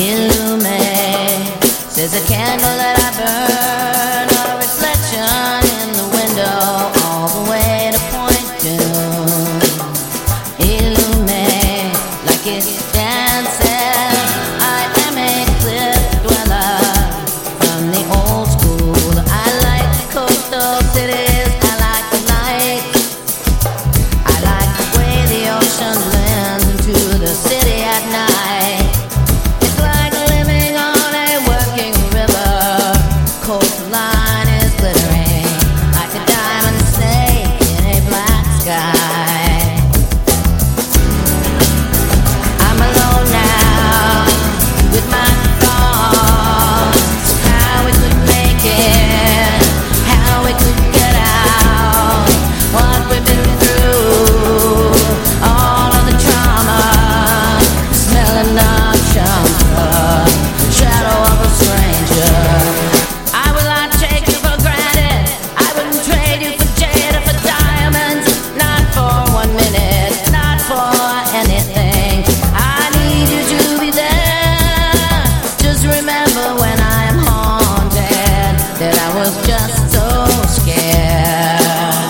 Illuminate says a candle that I burn, a reflection in the window, all the way to Point Doom. Illuminate like it dances. I am a cliff dweller from the old school. I like coastal cities. I like the night. I like the way the ocean blends into the city at night. It's like living on a working river. Coastline is glittering like a diamond snake in a black sky. I'm alone now with my thoughts. How we could make it, how we could get out, what we've been through, all of the trauma, smelling of chamber, shadow of a stranger. I will not take you for granted. I wouldn't trade you for jade or for diamonds. Not for 1 minute, not for anything. I need you to be there. Just remember when I am haunted that I was just so scared.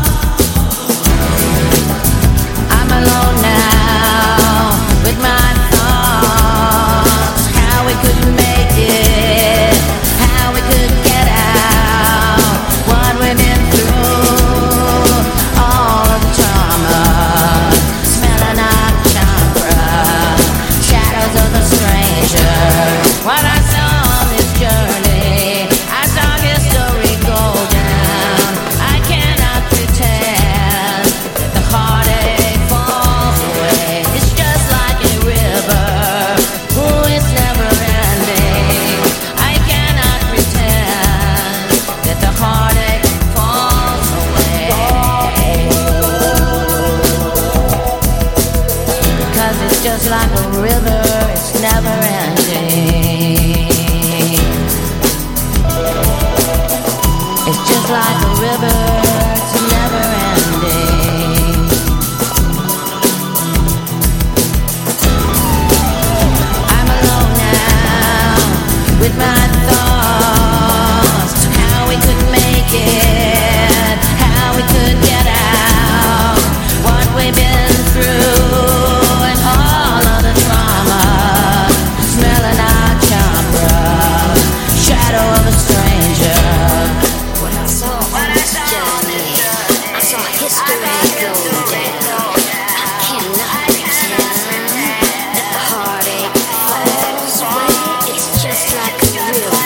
I'm alone now with my thoughts. How we could make it, how we could get out, what we've been through, all of the trauma, smelling of chakra, shadows of the stranger. What I saw on this journey, I saw history go down. I cannot pretend that the heartache falls away. It's just like a river, ooh, it's never ending. I cannot pretend that the heartache falls away, 'cause it's just like a river, it's never ending. It's just like a river, it's never ending. I'm alone now with my thoughts. How we could make it, how we could get out, what we've been through, and all of the trauma, smelling our chakra, shadow of a stranger. What I saw on this journey, I saw history go down. I cannot pretend that the heartache falls away. It's just like a river.